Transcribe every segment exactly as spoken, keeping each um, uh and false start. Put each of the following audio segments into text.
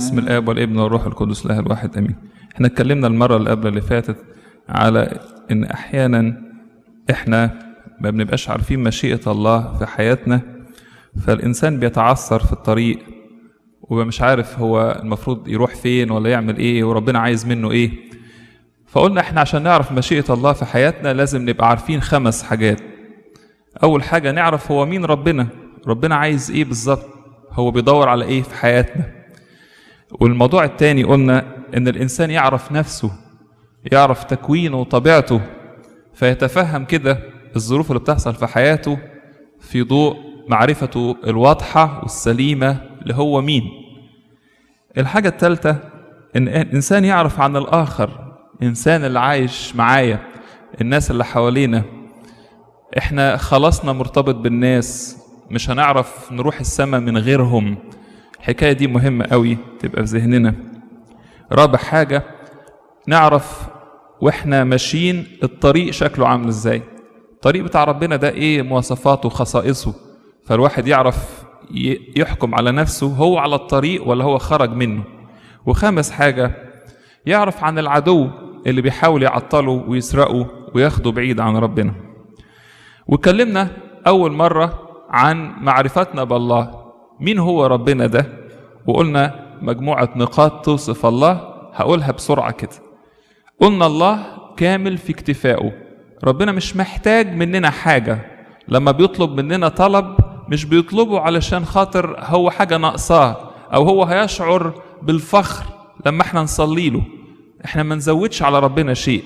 بسم الآب والابن والروح القدس الله الواحد امين. احنا اتكلمنا المره اللي قبل اللي فاتت على ان احيانا احنا ما بنبقاش عارفين مشيئه الله في حياتنا، فالانسان بيتعثر في الطريق ومش عارف هو المفروض يروح فين ولا يعمل ايه وربنا عايز منه ايه. فقلنا احنا عشان نعرف مشيئه الله في حياتنا لازم نبقى عارفين خمس حاجات. اول حاجه نعرف هو مين ربنا، ربنا عايز ايه بالظبط، هو بيدور على ايه في حياتنا. والموضوع الثاني قلنا ان الانسان يعرف نفسه، يعرف تكوينه وطبيعته، فيتفهم كده الظروف اللي بتحصل في حياته في ضوء معرفته الواضحة والسليمة اللي هو مين. الحاجة الثالثة ان الانسان يعرف عن الاخر، الانسان اللي عايش معايا، الناس اللي حوالينا. احنا خلاصنا مرتبط بالناس، مش هنعرف نروح السماء من غيرهم. الحكاية دي مهمة قوي تبقى في ذهننا. رابع حاجة نعرف واحنا ماشيين الطريق شكله عامل ازاي، الطريق بتاع ربنا ده ايه مواصفاته وخصائصه، فالواحد يعرف يحكم على نفسه هو على الطريق ولا هو خرج منه. وخامس حاجة يعرف عن العدو اللي بيحاول يعطله ويسرقه وياخده بعيد عن ربنا. واتكلمنا أول مرة عن معرفتنا بالله، مين هو ربنا ده، وقلنا مجموعة نقاط توصف الله هقولها بسرعة كده. قلنا الله كامل في اكتفائه، ربنا مش محتاج مننا حاجة، لما بيطلب مننا طلب مش بيطلبه علشان خاطر هو حاجة ناقصاه أو هو هيشعر بالفخر لما احنا نصلي له. احنا ما نزودش على ربنا شيء.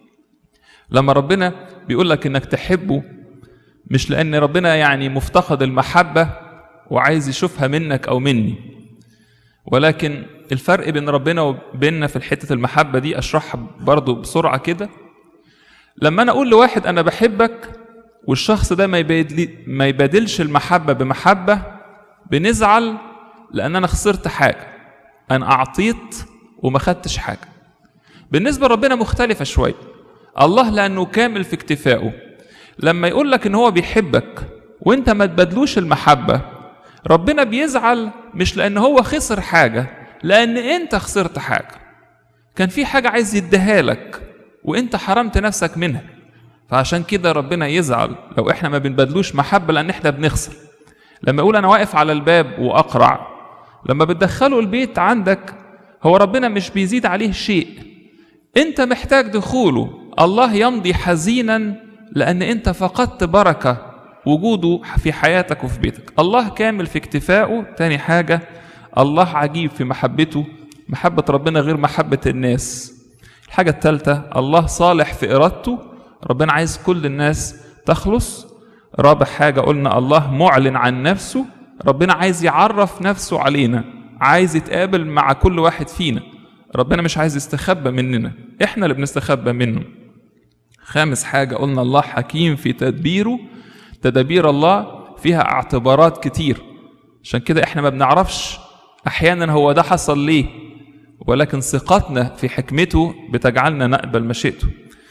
لما ربنا بيقول لك انك تحبه مش لأن ربنا يعني مفتقد المحبة وعايز يشوفها منك أو مني، ولكن الفرق بين ربنا وبيننا في الحتة المحبة دي أشرحها برضو بسرعة كده. لما أنا أقول لواحد أنا بحبك والشخص ده ما يبادلش المحبة بمحبة، بنزعل لأن أنا خسرت حاجة، أنا أعطيت وما خدتش حاجة. بالنسبة لربنا مختلفة شوية. الله لأنه كامل في اكتفائه، لما يقول لك إن هو بيحبك وإنت ما تبادلوش المحبة، ربنا بيزعل مش لأن هو خسر حاجة، لأن أنت خسرت حاجة. كان في حاجة عايز يديها لك وأنت حرمت نفسك منها، فعشان كده ربنا يزعل لو إحنا ما بنبادلوش محبة، لأن إحنا بنخسر. لما يقول أنا واقف على الباب وأقرع، لما بتدخله البيت عندك هو ربنا مش بيزيد عليه شيء، أنت محتاج دخوله. الله يمضي حزينا لأن أنت فقدت بركة وجوده في حياتك وفي بيتك. الله كامل في اكتفائه. تاني حاجة الله عجيب في محبته، محبة ربنا غير محبة الناس. الحاجة الثالثة الله صالح في إرادته، ربنا عايز كل الناس تخلص. رابع حاجة قلنا الله معلن عن نفسه، ربنا عايز يعرف نفسه علينا، عايز يتقابل مع كل واحد فينا. ربنا مش عايز يستخبى مننا، احنا اللي بنستخبى منه. خامس حاجة قلنا الله حكيم في تدبيره، تدابير الله فيها اعتبارات كتير، عشان كده احنا ما بنعرفش احيانا هو ده حصل ليه، ولكن ثقتنا في حكمته بتجعلنا نقبل مشيئته.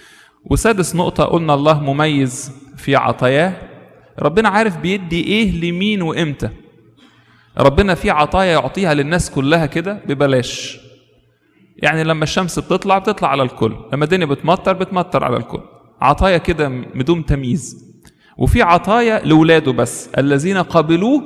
وسادس نقطة قلنا الله مميز في عطاياه، ربنا عارف بيدي ايه لمين وامتى. ربنا في عطايا يعطيها للناس كلها كده ببلاش، يعني لما الشمس بتطلع بتطلع على الكل، لما الدنيا بتمطر بتمطر على الكل، عطايا كده بدون تمييز. وفي عطايا لولاده بس، الذين قبلوه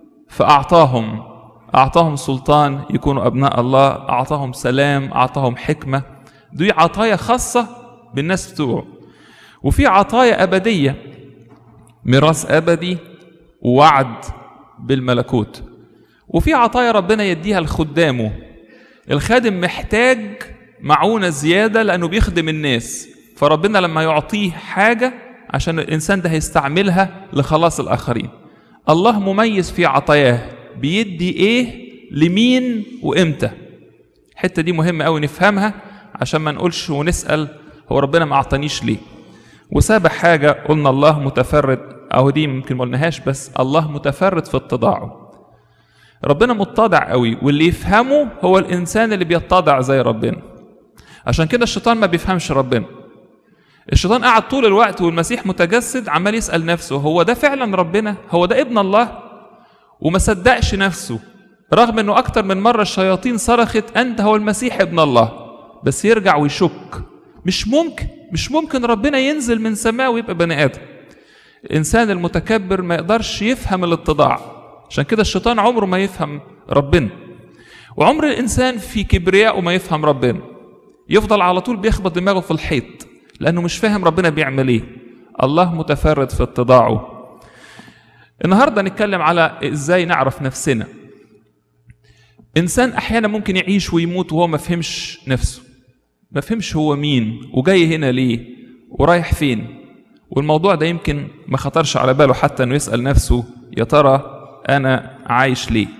فأعطاهم، أعطاهم سلطان يكونوا أبناء الله، أعطاهم سلام، أعطاهم حكمة. دي عطايا خاصة بالناس بتوعه. وفي عطايا أبدية، ميراث أبدي ووعد بالملكوت. وفي عطايا ربنا يديها لخدامه، الخادم محتاج معونة زيادة لأنه بيخدم الناس، فربنا لما يعطيه حاجة عشان الإنسان ده هيستعملها لخلاص الآخرين. الله مميز في عطاياه، بيدي إيه لمين وإمتى. الحتة دي مهمة أوي نفهمها عشان ما نقولش ونسأل هو ربنا ما أعطانيش ليه. وسابع حاجة قلنا الله متفرد، أو دي ممكن ما قلناهاش بس الله متفرد في اتضاعه. ربنا متضع قوي، واللي يفهمه هو الإنسان اللي بيتضع زي ربنا. عشان كده الشيطان ما بيفهمش ربنا. الشيطان قاعد طول الوقت والمسيح متجسد عمال يسأل نفسه هو ده فعلا ربنا؟ هو ده ابن الله؟ وما صدقش نفسه، رغم انه اكتر من مرة الشياطين صرخت انت هو المسيح ابن الله، بس يرجع ويشك. مش ممكن مش ممكن ربنا ينزل من سماء ويبقى بني ادم. الانسان المتكبر ما يقدرش يفهم الاتضاع، عشان كده الشيطان عمره ما يفهم ربنا، وعمر الانسان في كبريائه ما يفهم ربنا. يفضل على طول بيخبط دماغه في الحيط لانه مش فاهم ربنا بيعمل ايه. الله متفرد في اتضاعه. النهارده نتكلم على ازاي نعرف نفسنا. انسان احيانا ممكن يعيش ويموت وهو ما فهمش نفسه، ما فهمش هو مين وجاي هنا ليه ورايح فين، والموضوع ده يمكن ما خطرش على باله حتى انه يسأل نفسه يا ترى انا عايش ليه.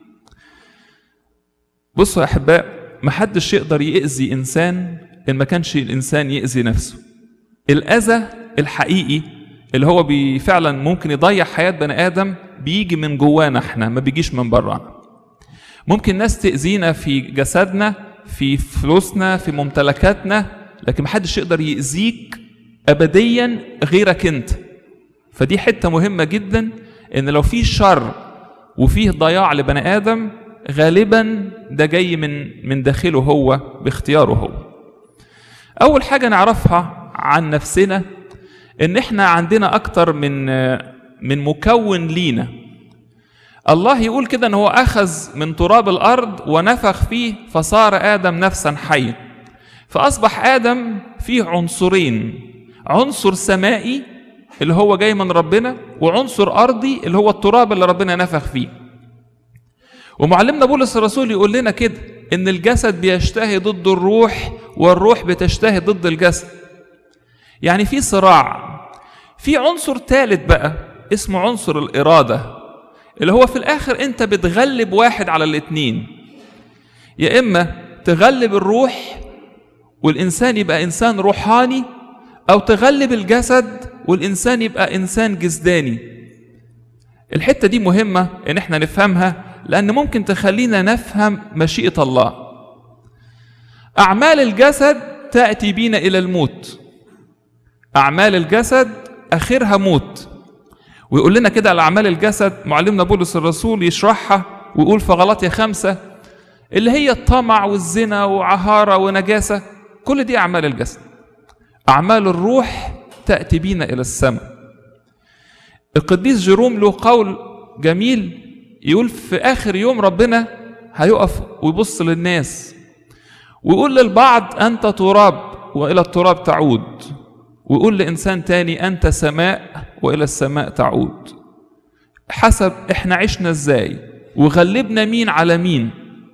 بصوا يا احباء، ما حدش يقدر يأذي انسان ان ما كانش الانسان يأذي نفسه. الاذى الحقيقي اللي هو فعلا ممكن يضيع حياة بني ادم بيجي من جوانا احنا، ما بيجيش من بره. ممكن ناس تأذينا في جسدنا، في فلوسنا، في ممتلكاتنا، لكن محدش يقدر يأذيك أبديا غيرك انت. فدي حتة مهمة جدا، ان لو في شر وفيه ضياع لبني آدم غالبا ده جاي من من داخله هو باختياره هو. أول حاجة نعرفها عن نفسنا ان احنا عندنا أكتر من من مكون لينا. الله يقول كده ان هو اخذ من تراب الارض ونفخ فيه فصار ادم نفسا حيا. فاصبح ادم فيه عنصرين، عنصر سمائي اللي هو جاي من ربنا، وعنصر ارضي اللي هو التراب اللي ربنا نفخ فيه. ومعلمنا بولس الرسول يقول لنا كده ان الجسد بيشتهي ضد الروح والروح بتشتهي ضد الجسد. يعني في صراع. في عنصر ثالث بقى اسمه عنصر الاراده، اللي هو في الآخر أنت بتغلب واحد على الاتنين. يا إما تغلب الروح والإنسان يبقى إنسان روحاني، أو تغلب الجسد والإنسان يبقى إنسان جسداني. الحتة دي مهمة إن احنا نفهمها، لأن ممكن تخلينا نفهم مشيئة الله. أعمال الجسد تأتي بينا إلى الموت. أعمال الجسد آخرها موت. ويقول لنا كده على أعمال الجسد معلمنا بولس الرسول يشرحها ويقول في غلاطيا خمسة اللي هي الطمع والزنا وعهارة ونجاسة، كل دي أعمال الجسد. أعمال الروح تأتي بينا إلى السماء. القديس جيروم له قول جميل يقول في آخر يوم ربنا هيقف ويبص للناس ويقول للبعض أنت تراب وإلى التراب تعود، ويقول لإنسان تاني أنت سماء وإلى السماء تعود. حسب إحنا عشنا إزاي وغلبنا مين على مين.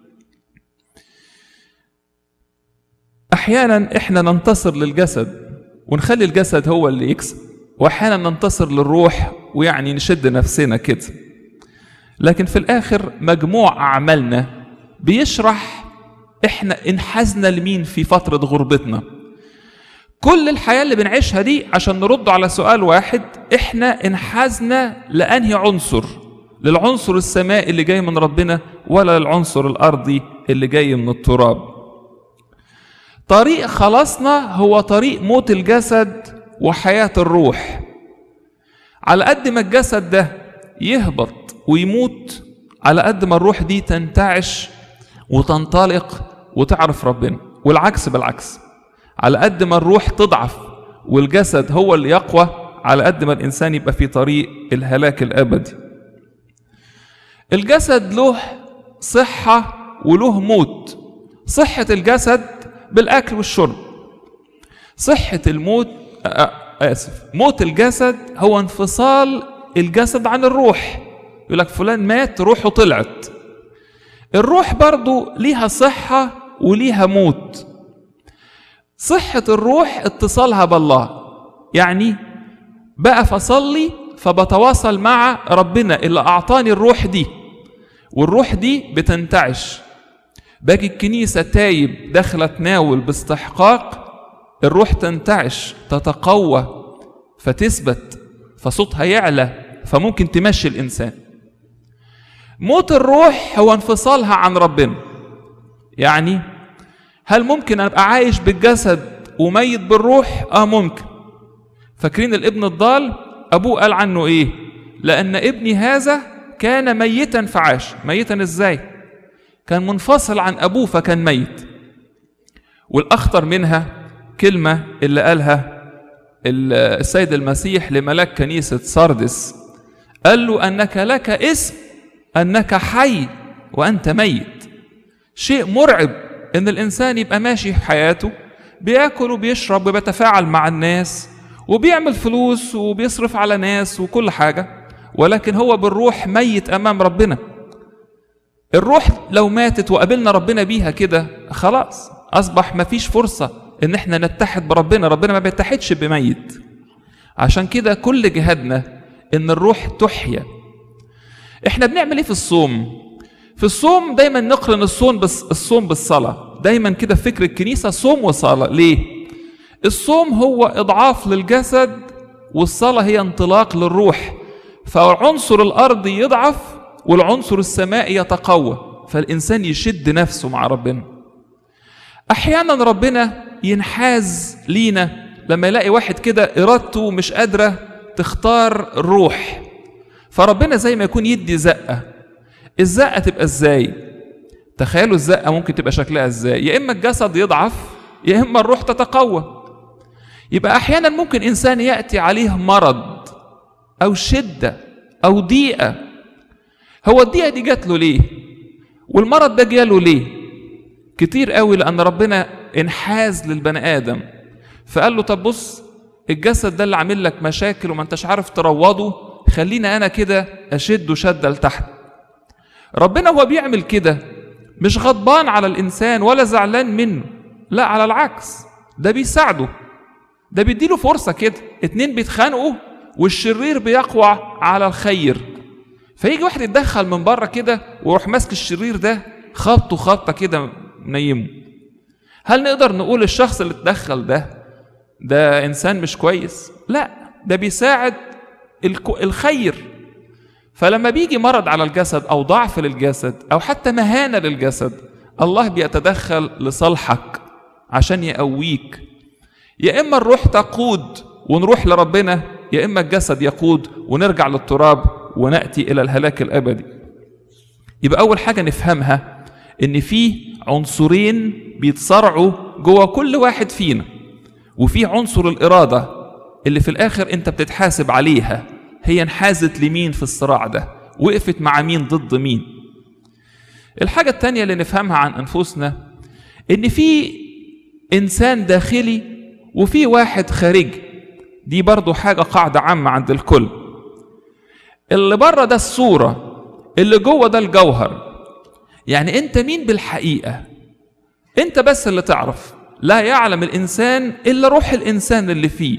أحيانا إحنا ننتصر للجسد ونخلي الجسد هو اللي يكسب، وأحيانا ننتصر للروح ويعني نشد نفسنا كده. لكن في الآخر مجموع أعمالنا بيشرح إحنا انحازنا لمين في فترة غربتنا. كل الحياة اللي بنعيشها دي عشان نرد على سؤال واحد، احنا انحازنا لأنهي عنصر؟ للعنصر السمائي اللي جاي من ربنا ولا للعنصر الأرضي اللي جاي من التراب؟ طريق خلاصنا هو طريق موت الجسد وحياة الروح. على قد ما الجسد ده يهبط ويموت، على قد ما الروح دي تنتعش وتنطلق وتعرف ربنا، والعكس بالعكس. على قد ما الروح تضعف والجسد هو اللي يقوى، على قد ما الإنسان يبقى في طريق الهلاك الأبدي. الجسد له صحة وله موت. صحة الجسد بالأكل والشرب. صحة الموت آسف موت الجسد هو انفصال الجسد عن الروح. يقول لك فلان مات روحه طلعت. الروح برضو ليها صحة وليها موت. صحة الروح اتصالها بالله، يعني بقى فصلي فبتواصل مع ربنا اللي أعطاني الروح دي، والروح دي بتنتعش. باجي الكنيسة تايب داخلة تناول باستحقاق، الروح تنتعش تتقوى فتثبت فصوتها يعلى فممكن تمشي الإنسان. موت الروح هو انفصالها عن ربنا. يعني هل ممكن أبقى عايش بالجسد وميت بالروح؟ آه ممكن. فاكرين الابن الضال أبوه قال عنه إيه؟ لأن ابني هذا كان ميتا فعاش. ميتا إزاي؟ كان منفصل عن أبوه فكان ميت. والأخطر منها كلمة اللي قالها السيد المسيح لملاك كنيسة ساردس، قال له أنك لك اسم أنك حي وأنت ميت. شيء مرعب إن الإنسان يبقى ماشي في حياته بياكل وبيشرب وبيتفاعل مع الناس وبيعمل فلوس وبيصرف على ناس وكل حاجة، ولكن هو بالروح ميت أمام ربنا. الروح لو ماتت وقابلنا ربنا بيها كده خلاص أصبح مفيش فرصة إن احنا نتحد بربنا. ربنا ما بيتحدش بميت. عشان كده كل جهادنا إن الروح تحيا. احنا بنعمل ايه في الصوم؟ في الصوم دايما نقرن الصوم بس الصوم بالصلاة. دايما كده فكر الكنيسة صوم وصلاة. ليه؟ الصوم هو إضعاف للجسد والصلاة هي انطلاق للروح، فعنصر الأرض يضعف والعنصر السمائي يتقوى، فالإنسان يشد نفسه مع ربنا. أحيانا ربنا ينحاز لينا لما يلاقي واحد كده إرادته مش قادرة تختار الروح، فربنا زي ما يكون يدي زقة. الزقة تبقى ازاي؟ تخيلوا الزقة ممكن تبقى شكلها ازاي؟ يا إما الجسد يضعف يا إما الروح تتقوى. يبقى أحيانا ممكن إنسان يأتي عليه مرض أو شدة أو ضيقة. هو الضيقة دي جات له ليه؟ والمرض ده جاله ليه؟ كتير قوي لأن ربنا انحاز للبني آدم فقال له طب بص، الجسد ده اللي عامل لك مشاكل وما انتش عارف تروضه، خلينا أنا كده أشده شدة لتحت. ربنا هو بيعمل كده مش غضبان على الإنسان ولا زعلان منه، لا على العكس، ده بيساعده، ده بيديله فرصة كده. اتنين بيتخانقوا والشرير بيقوى على الخير، فيجي واحد يتدخل من بره كده ويروح ماسك الشرير ده خبطه خبطة كده منيمه. هل نقدر نقول الشخص اللي اتدخل ده ده إنسان مش كويس؟ لا، ده بيساعد الخير. فلما بيجي مرض على الجسد أو ضعف للجسد أو حتى مهانة للجسد، الله بيتدخل لصالحك عشان يقويك. يا إما الروح تقود ونروح لربنا، يا إما الجسد يقود ونرجع للتراب ونأتي إلى الهلاك الأبدي. يبقى أول حاجة نفهمها إن في عنصرين بيتصارعوا جوه كل واحد فينا، وفي عنصر الإرادة اللي في الآخر أنت بتتحاسب عليها، هي انحازت لمين في الصراع ده، وقفت مع مين ضد مين. الحاجة التانية اللي نفهمها عن أنفسنا إن في إنسان داخلي وفي واحد خارجي. دي برضو حاجة قاعدة عامة عند الكل. اللي بره ده الصورة، اللي جوه ده الجوهر. يعني أنت مين بالحقيقة؟ أنت بس اللي تعرف، لا يعلم الإنسان إلا روح الإنسان اللي فيه.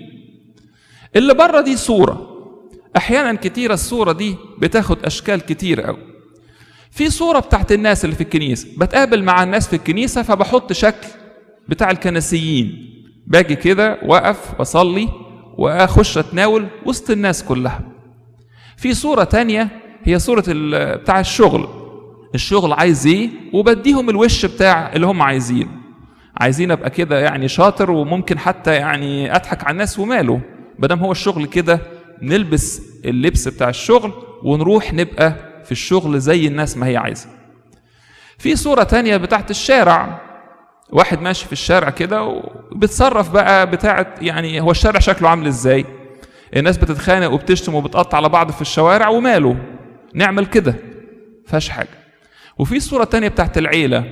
اللي بره دي صورة. أحيانا كتيرة الصورة دي بتاخد أشكال كتير أوي. في صورة بتاعت الناس اللي في الكنيسة، بتقابل مع الناس في الكنيسة فبحط شكل بتاع الكنسيين، باجي كده وقف وصلي وأخش أتناول وسط الناس كلها. في صورة تانية هي صورة بتاع الشغل. الشغل عايز ايه وبديهم الوش بتاع اللي هم عايزين. عايزين ابقى كده يعني شاطر وممكن حتى يعني اضحك على الناس وماله، بدم هو الشغل كده نلبس اللبس بتاع الشغل ونروح نبقى في الشغل زي الناس ما هي عايزة. في صورة تانية بتاعت الشارع، واحد ماشي في الشارع كده وبتصرف بقى بتاعت يعني هو الشارع شكله عامل ازاي، الناس بتتخانق وبتشتم وبتقطع على بعض في الشوارع وماله، نعمل كده فاش حاجة. وفي صورة تانية بتاعت العيلة.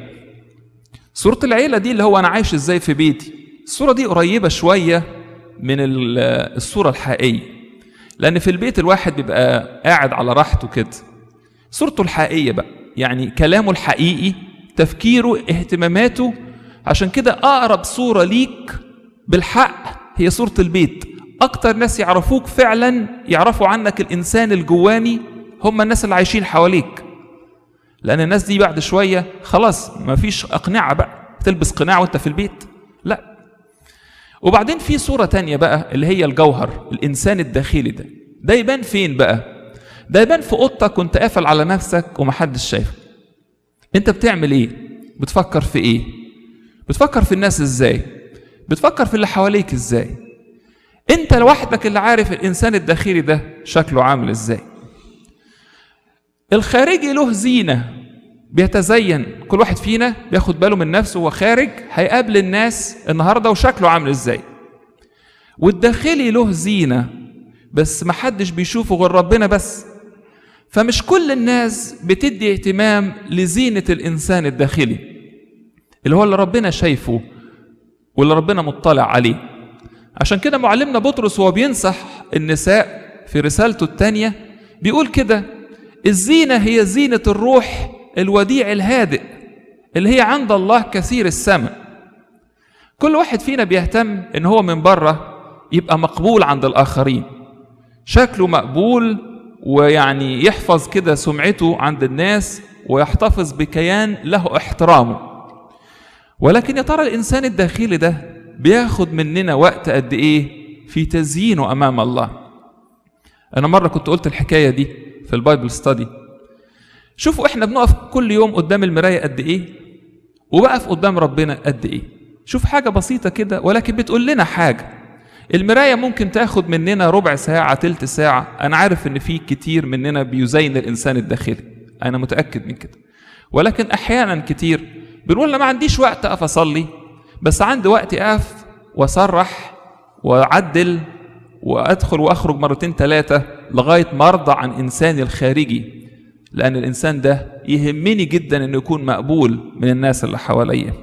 صورة العيلة دي اللي هو أنا عايش إزاي في بيتي. الصورة دي قريبة شوية من الصورة الحقيقية، لأن في البيت الواحد بيبقى قاعد على راحته كده. صورته الحقيقية بقى يعني كلامه الحقيقي، تفكيره، اهتماماته. عشان كده أقرب صورة ليك بالحق هي صورة البيت. أكتر ناس يعرفوك فعلا يعرفوا عنك الإنسان الجواني هم الناس اللي عايشين حواليك، لأن الناس دي بعد شوية خلاص ما فيش أقنعة بقى تلبس قناع وانت في البيت، لا. وبعدين في صورة تانية بقى اللي هي الجوهر، الإنسان الداخلي ده. ده يبان فين بقى؟ ده يبان في أوضتك وانت قافل على نفسك ومحدش شايفك. انت بتعمل ايه؟ بتفكر في ايه؟ بتفكر في الناس ازاي؟ بتفكر في اللي حواليك ازاي؟ انت لوحدك اللي عارف الإنسان الداخلي ده شكله عامل ازاي. الخارجي له زينة بيتزين، كل واحد فينا بياخد باله من نفسه وهو خارج هيقابل الناس النهارده وشكله عامل ازاي. والداخلي له زينة بس محدش بيشوفه غير ربنا بس. فمش كل الناس بتدي اهتمام لزينة الإنسان الداخلي اللي هو اللي ربنا شايفه واللي ربنا مطلع عليه. عشان كده معلمنا بطرس وهو بينصح النساء في رسالته الثانية بيقول كده: الزينة هي زينة الروح الوديع الهادئ اللي هي عند الله كثير السماء. كل واحد فينا بيهتم ان هو من بره يبقى مقبول عند الآخرين، شكله مقبول، ويعني يحفظ كده سمعته عند الناس ويحتفظ بكيان له احترامه. ولكن يا ترى الإنسان الداخلي ده بياخد مننا وقت قد ايه في تزيينه أمام الله؟ أنا مرة كنت قلت الحكاية دي في البايبل ستادي. شوفوا احنا بنقف كل يوم قدام المراية قد ايه، وبقف قدام ربنا قد ايه. شوف حاجة بسيطة كده ولكن بتقول لنا حاجة. المراية ممكن تاخد مننا ربع ساعة تلت ساعة. أنا عارف إن في كتير مننا بيزين الإنسان الداخلي، أنا متأكد من كده. ولكن أحيانا كتير بنقول أنا ما عنديش وقت أقف أصلي، بس عندي وقت أقف وأسرح وأعدل وأدخل وأخرج مرتين ثلاثة لغاية ما أرضى عن إنساني الخارجي، لأن الإنسان ده يهمني جدا إنه يكون مقبول من الناس اللي حواليه.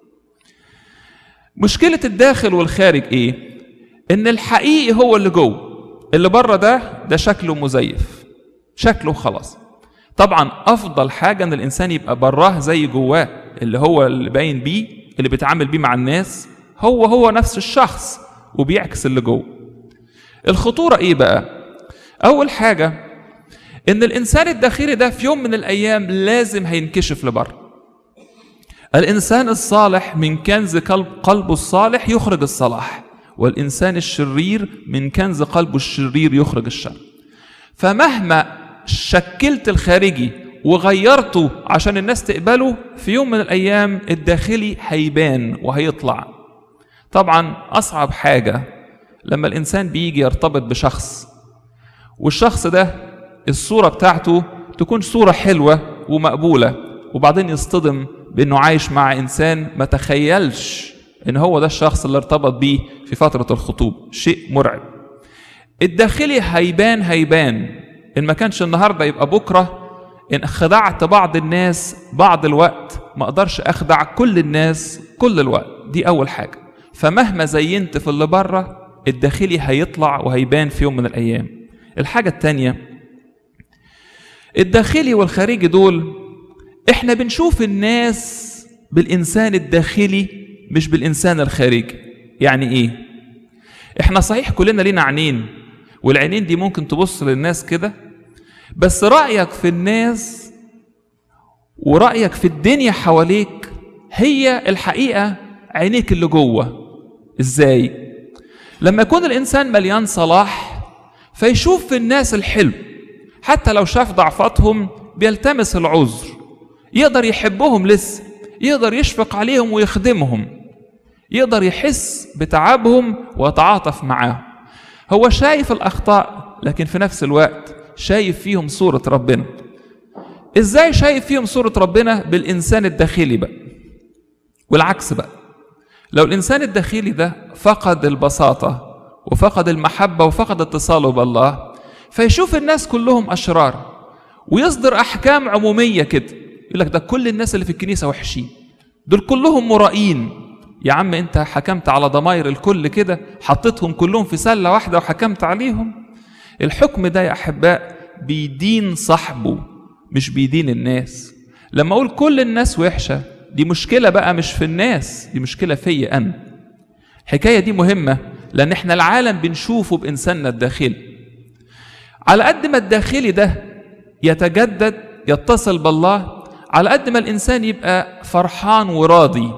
مشكلة الداخل والخارج إيه؟ إن الحقيقي هو اللي جوه، اللي بره ده ده شكله مزيف، شكله خلاص. طبعا أفضل حاجة إن الإنسان يبقى براه زي جواه، اللي هو اللي باين بيه، اللي بيتعامل بيه مع الناس، هو هو نفس الشخص وبيعكس اللي جوه. الخطورة إيه بقى؟ أول حاجة إن الإنسان الداخلي ده في يوم من الأيام لازم هينكشف لبره. الإنسان الصالح من كنز قلب قلبه الصالح يخرج الصلاح، والإنسان الشرير من كنز قلبه الشرير يخرج الشر. فمهما شكلت الخارجي وغيرته عشان الناس تقبله، في يوم من الأيام الداخلي هيبان وهيطلع. طبعا أصعب حاجة لما الإنسان بيجي يرتبط بشخص، والشخص ده الصورة بتاعته تكون صورة حلوة ومقبولة، وبعدين يصطدم بأنه عايش مع إنسان ما تخيلش إن هو ده الشخص اللي ارتبط بيه في فترة الخطوبة. شيء مرعب. الداخلي هيبان هيبان إن ما كانش النهاردة يبقى بكرة. إن خدعت بعض الناس بعض الوقت ما أقدرش أخدع كل الناس كل الوقت. دي أول حاجة. فمهما زينت في اللي بره، الداخلي هيطلع وهيبان في يوم من الأيام. الحاجة التانية، الداخلي والخارجي دول احنا بنشوف الناس بالإنسان الداخلي مش بالإنسان الخارجي. يعني ايه؟ احنا صحيح كلنا لينا عينين، والعينين دي ممكن تبص للناس كده، بس رأيك في الناس ورأيك في الدنيا حواليك هي الحقيقة عينيك اللي جوه. ازاي؟ لما يكون الإنسان مليان صلاح فيشوف في الناس الحلو، حتى لو شاف ضعفاتهم بيلتمس العذر، يقدر يحبهم لسه، يقدر يشفق عليهم ويخدمهم، يقدر يحس بتعبهم ويتعاطف معاهم. هو شايف الأخطاء لكن في نفس الوقت شايف فيهم صورة ربنا. إزاي شايف فيهم صورة ربنا؟ بالإنسان الداخلي بقى. والعكس بقى، لو الإنسان الداخلي ده فقد البساطة وفقد المحبة وفقد اتصاله بالله، فيشوف الناس كلهم أشرار ويصدر أحكام عمومية كده، يقول لك ده كل الناس اللي في الكنيسة وحشين، دول كلهم مرائين. يا عم أنت حكمت على ضمائر الكل كده، حطيتهم كلهم في سلة واحدة وحكمت عليهم. الحكم ده يا أحباء بيدين صاحبه مش بيدين الناس. لما أقول كل الناس وحشة، دي مشكلة بقى مش في الناس، دي مشكلة فيا أنا. الحكاية دي مهمة لأن احنا العالم بنشوفه بإنساننا الداخلي. على قد ما الداخلي ده يتجدد يتصل بالله، على قد ما الإنسان يبقى فرحان وراضي.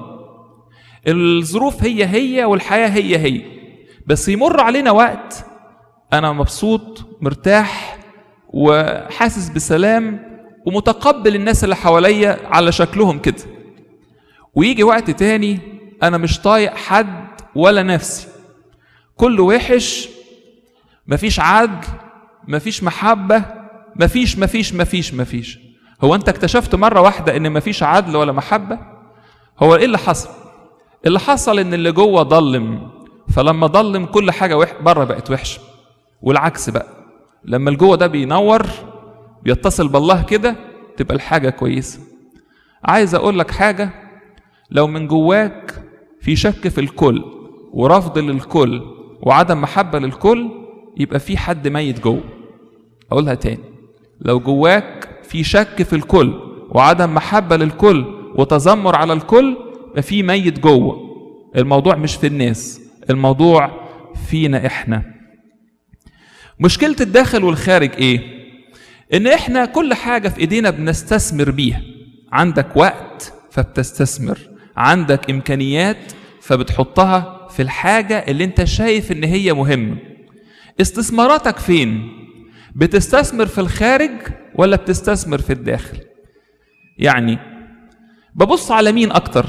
الظروف هي هي والحياة هي هي، بس يمر علينا وقت أنا مبسوط مرتاح وحاسس بسلام ومتقبل الناس اللي حواليا على شكلهم كده، ويجي وقت تاني أنا مش طايق حد ولا نفسي، كله وحش، مفيش عدل، مفيش محبة، مفيش مفيش مفيش مفيش هو انت اكتشفت مرة واحدة ان مفيش عدل ولا محبة؟ هو ايه اللي حصل؟ اللي حصل ان اللي جوه ضلم، فلما ضلم كل حاجة وح... بره بقت وحشة. والعكس بقى، لما الجوه ده بينور بيتصل بالله كده تبقى الحاجة كويسة. عايز اقول لك حاجة، لو من جواك في شك في الكل ورفض للكل وعدم محبة للكل، يبقى في حد ميت جوه. اقولها تاني، لو جواك في شك في الكل وعدم محبة للكل وتذمر على الكل، يبقى في ميت جوه. الموضوع مش في الناس، الموضوع فينا احنا. مشكلة الداخل والخارج ايه؟ ان احنا كل حاجة في ايدينا بنستثمر بيها. عندك وقت فبتستثمر، عندك امكانيات فبتحطها في الحاجة اللي انت شايف ان هي مهمة. استثماراتك فين؟ بتستثمر في الخارج ولا بتستثمر في الداخل؟ يعني ببص على مين اكتر؟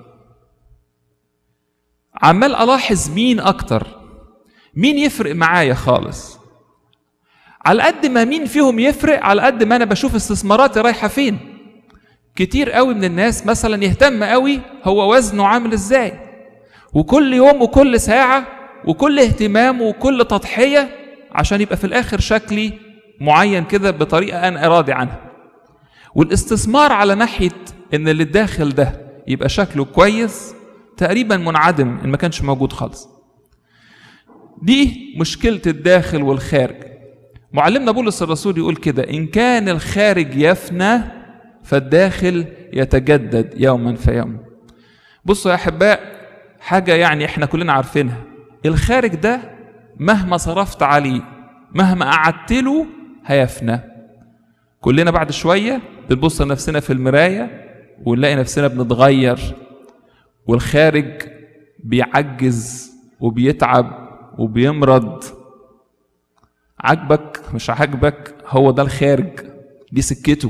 عمال الاحظ مين اكتر، مين يفرق معايا خالص. على قد ما مين فيهم يفرق، على قد ما انا بشوف استثماراتي رايحة فين. كتير قوي من الناس مثلا يهتم قوي هو وزنه عامل ازاي، وكل يوم وكل ساعة وكل اهتمام وكل تضحية عشان يبقى في الاخر شكلي معين كده بطريقة انا راضي عنها. والاستثمار على ناحية ان اللي الداخل ده يبقى شكله كويس تقريبا منعدم ان ما كانش موجود خالص. دي مشكلة الداخل والخارج. معلمنا بولس الرسول يقول كده: إن كان الخارج يفنى فالداخل يتجدد يوما فيوما. بصوا يا أحباء، حاجة يعني إحنا كلنا عارفينها، الخارج ده مهما صرفت عليه مهما قعدت له هيفنى. كلنا بعد شوية بنبص لنفسنا في المراية ونلاقي نفسنا بنتغير، والخارج بيعجز وبيتعب وبيمرض. عجبك مش عجبك، هو ده الخارج، دي سكته.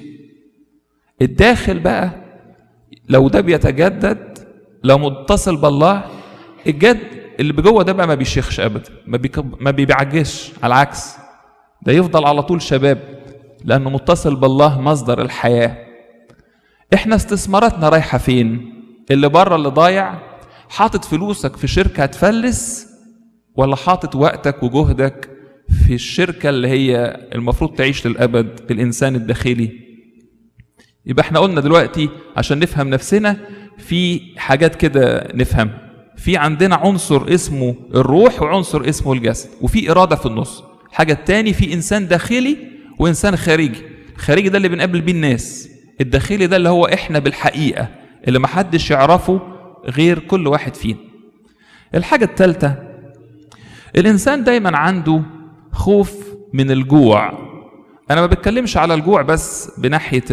الداخل بقى لو ده بيتجدد، لو متصل بالله، الجد اللي بجوه ده بقى ما بيشيخش ابدا، ما, ما بيعجزش، على العكس ده يفضل على طول شباب، لانه متصل بالله مصدر الحياة. احنا استثماراتنا رايحة فين؟ اللي بره اللي ضايع، حاطط فلوسك في شركة هتفلس، ولا حاطط وقتك وجهدك في الشركة اللي هي المفروض تعيش للأبد، الإنسان الداخلي؟ يبقى احنا قلنا دلوقتي عشان نفهم نفسنا في حاجات كده نفهم. في عندنا عنصر اسمه الروح وعنصر اسمه الجسد، وفي إرادة في النص. حاجة التاني في إنسان داخلي وإنسان خارجي. الخارجي ده اللي بنقابل بيه الناس، الداخلي ده اللي هو احنا بالحقيقة اللي محدش يعرفه غير كل واحد فينا. الحاجة الثالثة، الإنسان دايما عنده خوف من الجوع. أنا ما بتكلمش على الجوع بس بناحية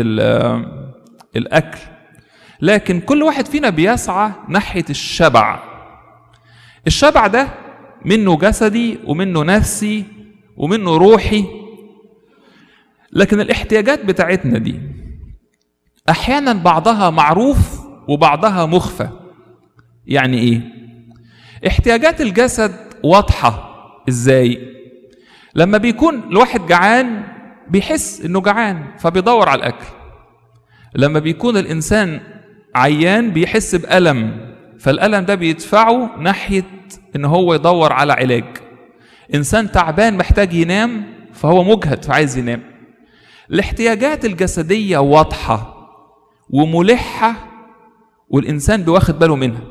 الأكل، لكن كل واحد فينا بيسعى ناحية الشبع. الشبع ده منه جسدي ومنه نفسي ومنه روحي. لكن الاحتياجات بتاعتنا دي أحيانا بعضها معروف وبعضها مخفى. يعني إيه؟ احتياجات الجسد واضحة. إزاي؟ لما بيكون الواحد جعان بيحس إنه جعان فبيدور على الأكل. لما بيكون الإنسان عيان بيحس بألم، فالألم ده بيدفعه ناحية إن هو يدور على علاج. إنسان تعبان محتاج ينام فهو مجهد فعايز ينام. الاحتياجات الجسدية واضحة وملحة والإنسان بيواخد باله منها.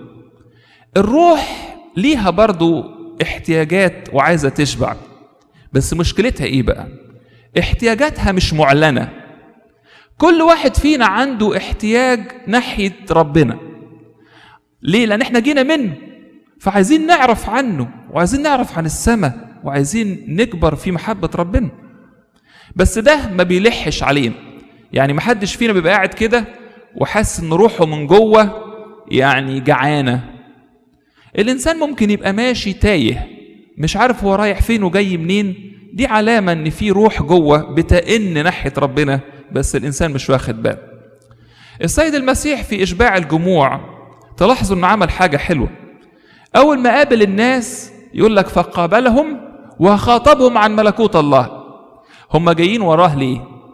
الروح ليها برضو احتياجات وعايزة تشبع، بس مشكلتها ايه بقى؟ احتياجاتها مش معلنة. كل واحد فينا عنده احتياج ناحية ربنا. ليه؟ لأن احنا جينا منه، فعايزين نعرف عنه وعايزين نعرف عن السماء وعايزين نكبر في محبة ربنا. بس ده ما بيلحش علينا. يعني محدش فينا بيبقى قاعد كده وحاسس ان روحه من جوه يعني جعانة. الإنسان ممكن يبقى ماشي تايه مش عارف هو رايح فين وجاي منين. دي علامة ان في روح جوه بتئن ناحية ربنا، بس الإنسان مش واخد باله. السيد المسيح في إشباع الجموع تلاحظوا انه عمل حاجة حلوة. أول ما قابل الناس يقول لك فقابلهم وخاطبهم عن ملكوت الله. هم جايين وراه ليه؟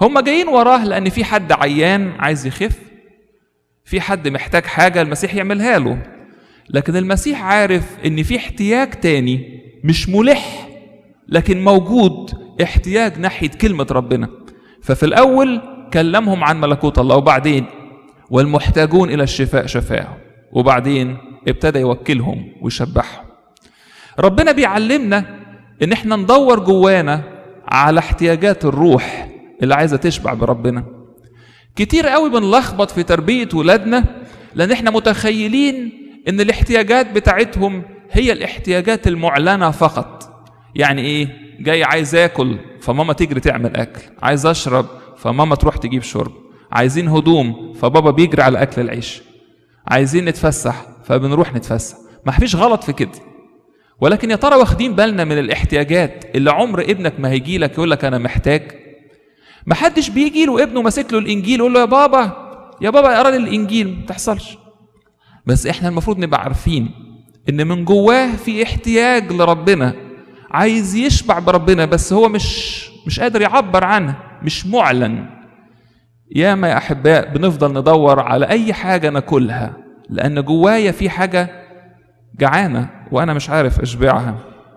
هم جايين وراه لأن في حد عيان عايز يخف، في حد محتاج حاجة المسيح يعملها له. لكن المسيح عارف إن في احتياج تاني مش ملح لكن موجود، احتياج ناحية كلمة ربنا. ففي الأول كلمهم عن ملكوت الله، وبعدين والمحتاجون إلى الشفاء شفاهم، وبعدين ابتدى يوكلهم ويشبعهم. ربنا بيعلمنا إن احنا ندور جوانا على احتياجات الروح اللي عايزة تشبع بربنا. كتير قوي بنلخبط في تربية ولادنا لأن احنا متخيلين إن الاحتياجات بتاعتهم هي الاحتياجات المعلنة فقط. يعني إيه؟ جاي عايز آكل فماما تجري تعمل أكل، عايز أشرب فماما تروح تجيب شرب، عايزين هدوم فبابا بيجري على أكل العيش، عايزين نتفسح فبنروح نتفسح. ما فيش غلط في كده، ولكن يا ترى واخدين بالنا من الاحتياجات اللي عمر ابنك ما هيجي لك يقول لك أنا محتاج؟ ما حدش بيجي له ابنه ماسك له الإنجيل يقول له يا بابا يا بابا اقرا لي الإنجيل، ما تحصلش. بس احنا المفروض نبقى عارفين إن من جواه في احتياج لربنا، عايز يشبع بربنا، بس هو مش مش قادر يعبر عنه، مش معلن. ياما يا أحباء بنفضل ندور على أي حاجة ناكلها لأن جوايا في حاجة جعانة وأنا مش عارف أشبعها.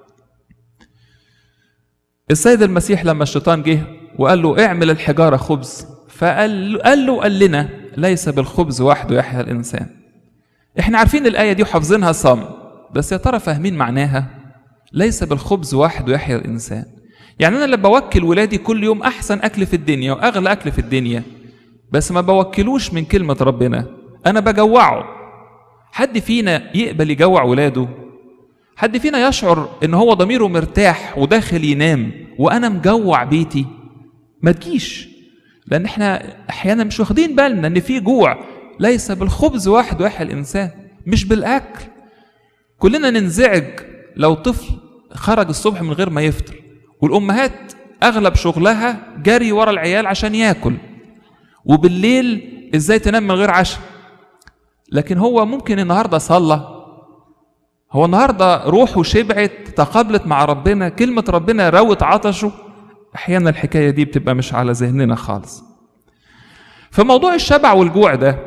السيد المسيح لما الشيطان جه وقال له اعمل الحجارة خبز، فقال قال له قال لنا ليس بالخبز وحده يحيا الإنسان. احنا عارفين الآية دي وحافظينها صم، بس يا ترى فاهمين معناها؟ ليس بالخبز وحده يحيا الإنسان. يعني أنا اللي بوكل ولادي كل يوم أحسن أكل في الدنيا وأغلى أكل في الدنيا، بس ما بوكلوش من كلمة ربنا، أنا بجوعه. حد فينا يقبل يجوع ولاده؟ حد فينا يشعر إن هو ضميره مرتاح وداخل ينام وأنا مجوع بيتي؟ ما تجيش، لأن احنا أحيانا مش واخدين بالنا إن في جوع. ليس بالخبز وحده يحيا الإنسان، مش بالأكل. كلنا ننزعج لو طفل خرج الصبح من غير ما يفطر، والأمهات أغلب شغلها جري ورا العيال عشان يأكل، وبالليل إزاي تنام من غير عشاء. لكن هو ممكن النهاردة صلى، هو النهاردة روحه شبعت، تقابلت مع ربنا، كلمة ربنا روت عطشه. أحيانا الحكاية دي بتبقى مش على ذهننا خالص. فموضوع الشبع والجوع ده،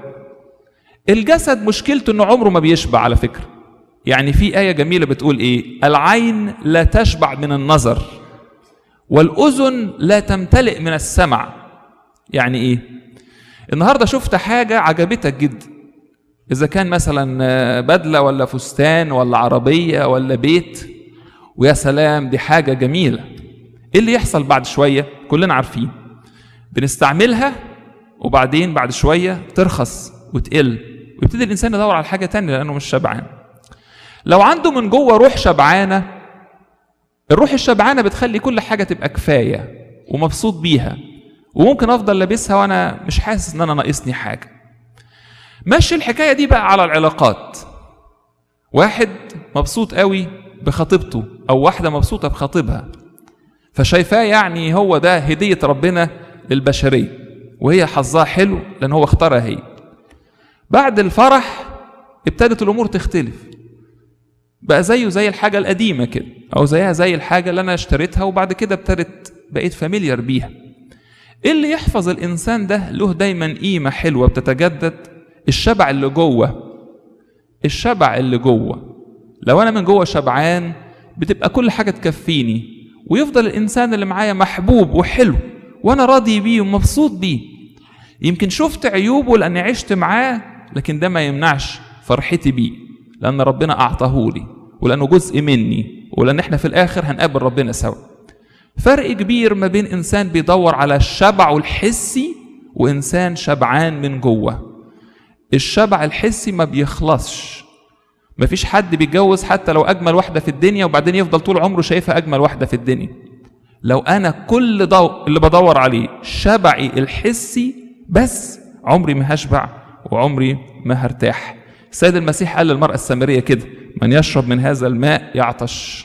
الجسد مشكلته إنه عمره ما بيشبع على فكرة. يعني في آية جميلة بتقول إيه؟ العين لا تشبع من النظر، والأذن لا تمتلئ من السمع. يعني إيه؟ النهاردة شفت حاجة عجبتك جدا، إذا كان مثلا بدلة ولا فستان ولا عربية ولا بيت، ويا سلام دي حاجة جميلة. إيه اللي يحصل بعد شوية؟ كلنا عارفين، بنستعملها وبعدين بعد شوية ترخص وتقل، ويبتدي الإنسان يدور على حاجة تانية لأنه مش شبعان. لو عنده من جوه روح شبعانة، الروح الشبعانة بتخلي كل حاجة تبقى كفاية ومبسوط بيها، وممكن أفضل لابسها وأنا مش حاسس إن أنا ناقصني حاجة. ماشي الحكاية دي بقى على العلاقات. واحد مبسوط قوي بخطيبته أو واحدة مبسوطة بخطيبها، فشايفاه يعني هو ده هدية ربنا للبشرية، وهي حظها حلو لأن هو اختارها هي. بعد الفرح ابتدت الأمور تختلف، بقى زيه زي الحاجة القديمة كده، أو زيها زي الحاجة اللي أنا اشتريتها وبعد كده ابتدت بقيت فاميليار بيها. إيه اللي يحفظ الإنسان ده له دايما قيمة حلوة بتتجدد؟ الشبع اللي جوه. الشبع اللي جوه، لو أنا من جوه شبعان بتبقى كل حاجة تكفيني، ويفضل الإنسان اللي معايا محبوب وحلو وأنا راضي بيه ومبسوط بيه. يمكن شفت عيوبه لأني عشت معاه، لكن ده ما يمنعش فرحتي بيه، لأن ربنا أعطاهولي ولأنه جزء مني، ولأن احنا في الآخر هنقابل ربنا سوا. فرق كبير ما بين إنسان بيدور على الشبع الحسي وإنسان شبعان من جوه. الشبع الحسي ما بيخلصش. مفيش حد بيتجوز حتى لو أجمل واحدة في الدنيا وبعدين يفضل طول عمره شايفها أجمل واحدة في الدنيا. لو أنا كل ضوء اللي بدور عليه شبعي الحسي بس، عمري ما هشبع وعمري ما هرتاح. السيد المسيح قال للمرأة السامرية كده: من يشرب من هذا الماء يعطش.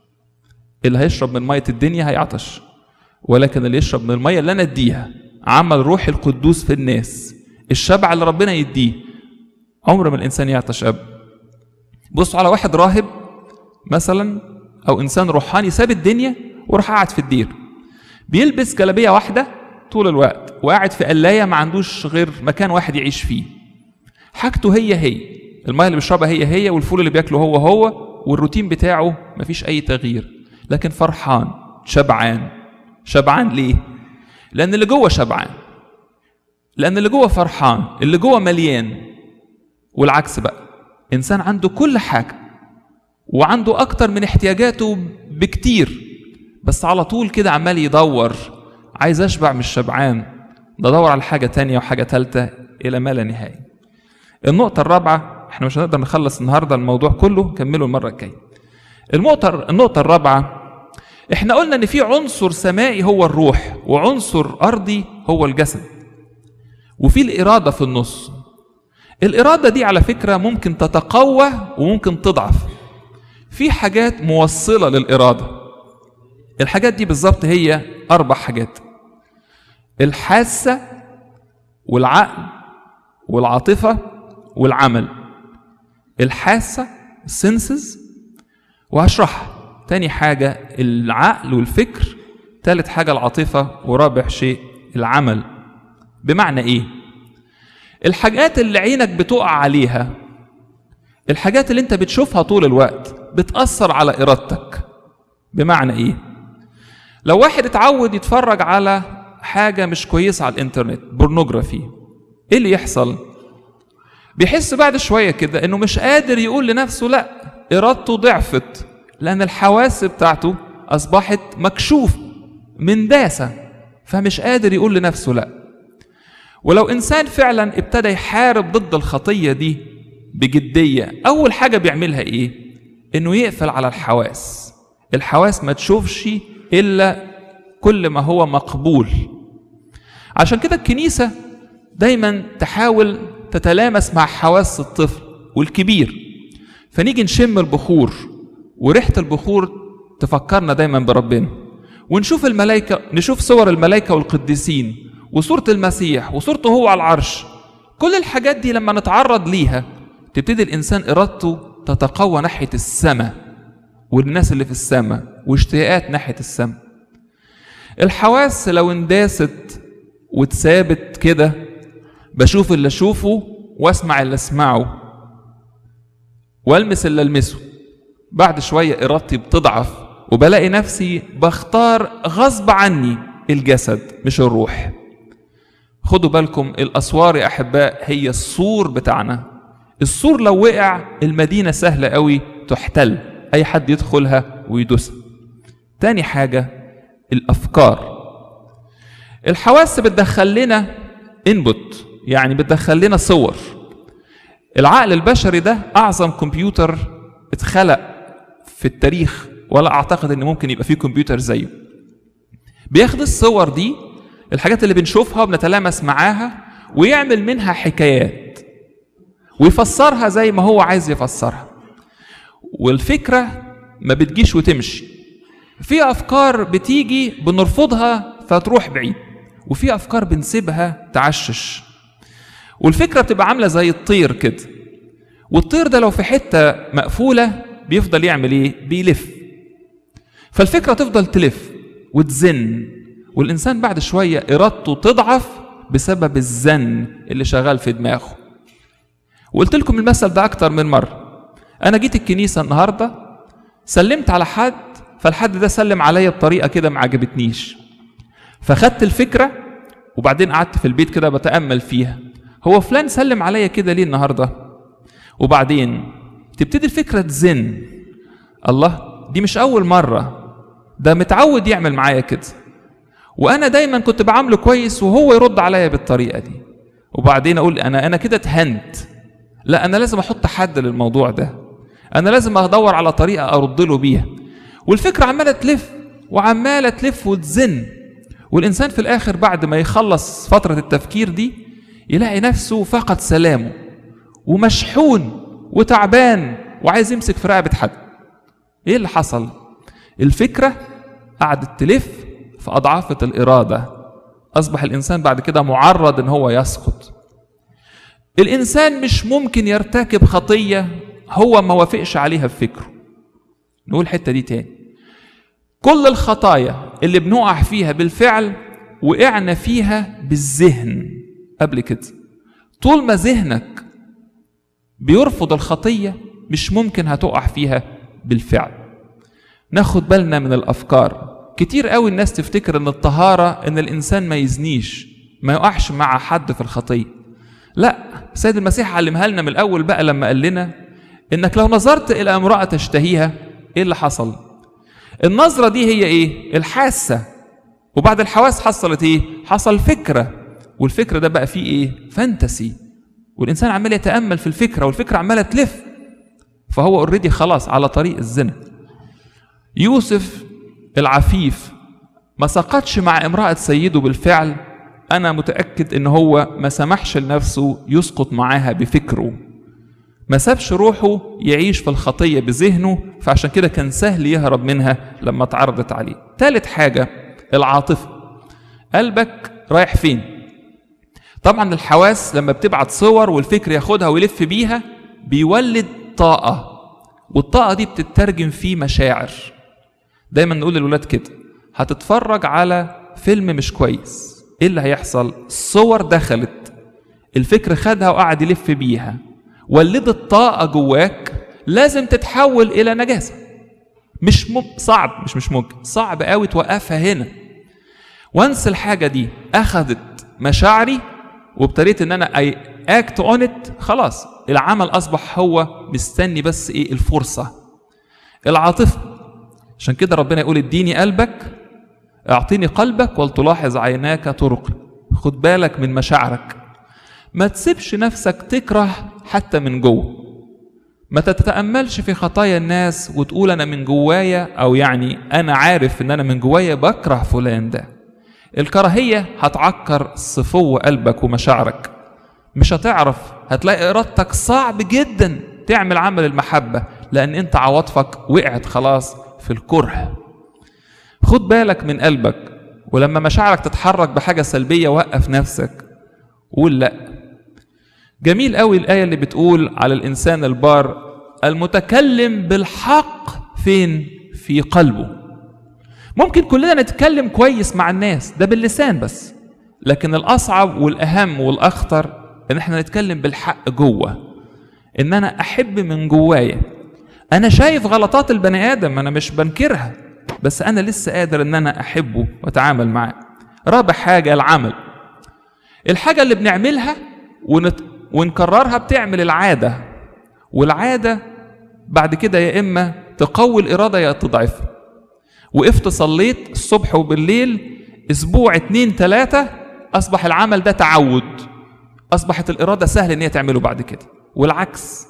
اللي هيشرب من مية الدنيا هيعطش، ولكن اللي يشرب من المية اللي أنا أديها، عمل روح القدوس في الناس، الشبع اللي ربنا يديه، عمر ما الإنسان يعطش أبدا. بصوا على واحد راهب مثلا أو إنسان روحاني ساب الدنيا وراح قاعد في الدير، بيلبس جلابية واحدة طول الوقت وقاعد في قلاية ما عندوش غير مكان واحد يعيش فيه، حاجته هي هي، المية اللي بيشربها هي هي، والفول اللي بياكله هو هو، والروتين بتاعه مفيش أي تغيير، لكن فرحان شبعان. شبعان ليه؟ لأن اللي جوه شبعان، لأن اللي جوه فرحان، اللي جوه مليان. والعكس بقى، إنسان عنده كل حاجة وعنده أكتر من احتياجاته بكتير، بس على طول كده عمال يدور، عايز أشبع مش شبعان، ده دور على حاجة تانية وحاجة تالتة إلى ما لا نهاية. النقطة الرابعة، احنا مش هنقدر نخلص النهاردة الموضوع كله، كملوا المرة الجاية. النقطة النقطة الرابعة، احنا قلنا ان في عنصر سمائي هو الروح، وعنصر أرضي هو الجسد، وفي الإرادة في النص. الإرادة دي على فكرة ممكن تتقوى وممكن تضعف. في حاجات موصلة للإرادة، الحاجات دي بالظبط هي أربع حاجات: الحاسة والعقل والعاطفة والعمل. الحاسة السنسز، وهشرحها. تاني حاجة العقل والفكر، تالت حاجة العاطفة، ورابع شيء العمل. بمعنى ايه؟ الحاجات اللي عينك بتقع عليها، الحاجات اللي انت بتشوفها طول الوقت بتأثر على إرادتك. بمعنى ايه؟ لو واحد اتعود يتفرج على حاجة مش كويسة على الانترنت، بورنوجرافي، ايه اللي يحصل؟ بيحس بعد شوية كده انه مش قادر يقول لنفسه لا، إرادته ضعفت، لأن الحواس بتاعته أصبحت مكشوف من داسة، فمش قادر يقول لنفسه لا. ولو إنسان فعلا ابتدى يحارب ضد الخطية دي بجدية، أول حاجة بيعملها إيه؟ إنه يقفل على الحواس. الحواس ما تشوفش إلا كل ما هو مقبول. عشان كده الكنيسة دايما تحاول تتلامس مع حواس الطفل والكبير، فنيجي نشم البخور، وريحة البخور تفكرنا دايما بربنا، ونشوف الملائكة، نشوف صور الملائكة والقديسين وصورة المسيح وصورته هو على العرش. كل الحاجات دي لما نتعرض ليها تبتدي الإنسان إرادته تتقوى ناحية السماء والناس اللي في السماء واشتياقات ناحية السماء. الحواس لو انداست واتثابت كده، بشوف اللي اشوفه واسمع اللي اسمعه والمس اللي المسه، بعد شوية إرادتي بتضعف وبلاقي نفسي بختار غصب عني الجسد مش الروح. خدوا بالكم، الأسوار يا أحباء هي السور بتاعنا. السور لو وقع المدينة سهلة قوي تحتل، أي حد يدخلها ويدوسها. تاني حاجة الأفكار. الحواس بتدخل لنا انبوت، يعني بتدخل لنا صور. العقل البشري ده أعظم كمبيوتر اتخلق في التاريخ، ولا أعتقد أن ممكن يبقى فيه كمبيوتر زيه. بياخد الصور دي، الحاجات اللي بنشوفها وبنتلامس معاها، ويعمل منها حكايات ويفسرها زي ما هو عايز يفسرها. والفكرة ما بتجيش وتمشي. في أفكار بتيجي بنرفضها فتروح بعيد، وفي أفكار بنسيبها تعشش. والفكرة بتبقى عاملة زي الطير كده، والطير ده لو في حتة مقفولة بيفضل يعمل ايه؟ بيلف. فالفكرة تفضل تلف وتزن، والإنسان بعد شوية إرادته تضعف بسبب الزن اللي شغال في دماغه. وقلت لكم المثل ده أكتر من مرة. أنا جيت الكنيسة النهاردة، سلمت على حد، فالحد ده سلم عليا بطريقة كده ما عجبتنيش، فخدت الفكرة وبعدين قعدت في البيت كده بتأمل فيها، هو فلان سلم عليا كده ليه النهاردة؟ وبعدين تبتدي الفكرة تزن، الله دي مش أول مرة، ده متعود يعمل معايا كده، وأنا دايما كنت بعامله كويس وهو يرد عليا بالطريقة دي. وبعدين أقول أنا أنا كده اتهنت، لا أنا لازم أحط حد للموضوع ده، أنا لازم أدور على طريقة أرد له بيها. والفكرة عمالة تلف وعمالة تلف وتزن، والإنسان في الآخر بعد ما يخلص فترة التفكير دي يلاقي نفسه فقد سلامه ومشحون وتعبان وعايز يمسك في رقبة حد. إيه اللي حصل؟ الفكرة قعدت تلف فأضعفت الإرادة، أصبح الإنسان بعد كده معرض إن هو يسقط. الإنسان مش ممكن يرتكب خطية هو ما وافقش عليها بفكره. نقول الحتة دي تاني، كل الخطايا اللي بنقع فيها بالفعل وقعنا فيها بالذهن قبل كده. طول ما ذهنك بيرفض الخطية مش ممكن هتقع فيها بالفعل. ناخد بالنا من الأفكار. كتير قوي الناس تفتكر ان الطهارة ان الإنسان ما يزنيش، ما يقعش مع حد في الخطية. لا، سيد المسيح علمها لنا من الأول بقى لما قال لنا انك لو نظرت إلى امرأة تشتهيها، ايه اللي حصل؟ النظرة دي هي ايه؟ الحاسة. وبعد الحواس حصلت ايه؟ حصل فكرة، والفكرة ده بقى فيه ايه؟ فانتسي، والإنسان عمال يتأمل في الفكرة والفكرة عمالة تلف، فهو اوريدي خلاص على طريق الزنا. يوسف العفيف ما سقطش مع امرأة سيده بالفعل، أنا متأكد إن هو ما سمحش لنفسه يسقط معاها بفكره، ما سابش روحه يعيش في الخطية بذهنه، فعشان كده كان سهل يهرب منها لما اتعرضت عليه. ثالث حاجة العاطفة. قلبك رايح فين؟ طبعا الحواس لما بتبعت صور والفكر ياخدها ويلف بيها بيولد طاقة، والطاقة دي بتترجم في مشاعر. دايما نقول للولاد كده، هتتفرج على فيلم مش كويس، ايه اللي هيحصل؟ الصور دخلت، الفكر خدها وقعد يلف بيها، ولدت طاقة جواك لازم تتحول إلى نجاسة. مش مم... صعب مش مش ممكن صعب قوي توقفها هنا. وانس الحاجة دي أخذت مشاعري وابتديت ان انا اي اكت اون ات، خلاص العمل اصبح هو مستني بس ايه؟ الفرصة. العاطفة. عشان كده ربنا يقول اديني قلبك، اعطيني قلبك ولتلاحظ عيناك طرقي. خد بالك من مشاعرك، ما تسيبش نفسك تكره حتى من جوه. ما تتأملش في خطايا الناس وتقول انا من جوايا، او يعني انا عارف ان انا من جوايا بكره فلان ده. الكراهية هتعكر صفو قلبك ومشاعرك، مش هتعرف، هتلاقي إرادتك صعب جدا تعمل عمل المحبة، لأن أنت عواطفك وقعت خلاص في الكره. خد بالك من قلبك، ولما مشاعرك تتحرك بحاجة سلبية وقف نفسك، قول لأ. جميل قوي الآية اللي بتقول على الإنسان البار المتكلم بالحق فين؟ في قلبه. ممكن كلنا نتكلم كويس مع الناس، ده باللسان بس، لكن الأصعب والأهم والأخطر إن احنا نتكلم بالحق جوه، إن أنا أحب من جوايا. أنا شايف غلطات البني آدم، أنا مش بنكرها، بس أنا لسه قادر إن أنا أحبه وأتعامل معاه. رابع حاجة العمل. الحاجة اللي بنعملها ونت... ونكررها بتعمل العادة، والعادة بعد كده يا إما تقوي الإرادة يا تضعفها. وقفت صليت الصبح وبالليل اسبوع اتنين تلاتة، اصبح العمل ده تعود، اصبحت الارادة سهل ان هي تعمله بعد كده. والعكس،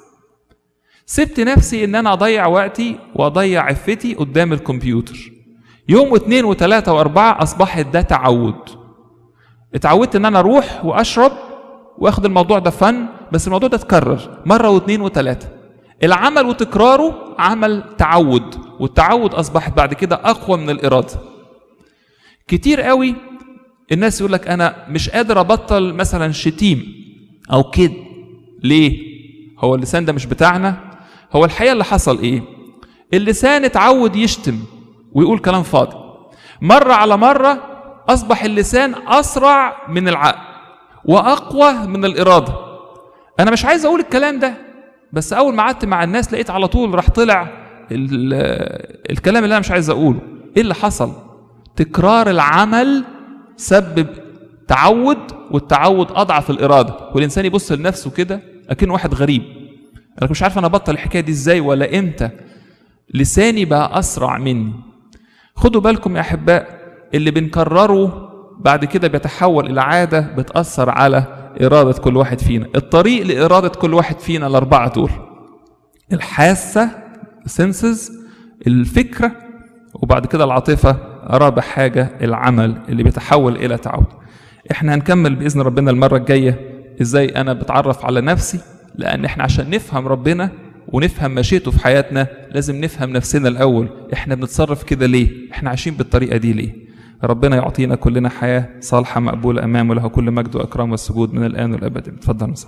سبت نفسي ان انا اضيع وقتي واضيع عفتي قدام الكمبيوتر، يوم واثنين وثلاثة واربعة اصبحت ده تعود. اتعودت ان انا اروح واشرب واخد الموضوع ده فن، بس الموضوع ده اتكرر مرة واثنين وثلاثة. العمل وتكراره عمل تعود، والتعود أصبحت بعد كده أقوى من الإرادة. كتير قوي الناس يقول لك أنا مش قادر أبطل مثلا شتيم أو كده. ليه؟ هو اللسان ده مش بتاعنا؟ هو الحقيقة اللي حصل إيه؟ اللسان اتعود يشتم ويقول كلام فاضي، مرة على مرة أصبح اللسان أسرع من العقل وأقوى من الإرادة. أنا مش عايز أقول الكلام ده، بس أول ما قعدت مع الناس لقيت على طول راح طلع الكلام اللي أنا مش عايز أقوله. إيه اللي حصل؟ تكرار العمل سبب تعود، والتعود أضعف الإرادة، والإنسان يبص لنفسه كده أكنه واحد غريب، أنا مش عارف أنا بطل الحكاية دي إزاي ولا إمتى، لساني بقى أسرع مني. خدوا بالكم يا أحباء، اللي بنكرره بعد كده بيتحول إلى عادة بتأثر على إرادة كل واحد فينا. الطريق لإرادة كل واحد فينا الأربعة دول: الحاسة senses، الفكرة، وبعد كده العاطفة، رابع حاجة العمل اللي بيتحول إلى تعود. إحنا هنكمل بإذن ربنا المرة الجاية إزاي أنا بتعرف على نفسي، لأن إحنا عشان نفهم ربنا ونفهم مشيئته في حياتنا لازم نفهم نفسنا الأول. إحنا بنتصرف كده ليه؟ إحنا عايشين بالطريقة دي ليه؟ ربنا يعطينا كلنا حياة صالحة مقبولة أمامه، له كل مجد وأكرام والسجود من الآن والأبد. اتفضل.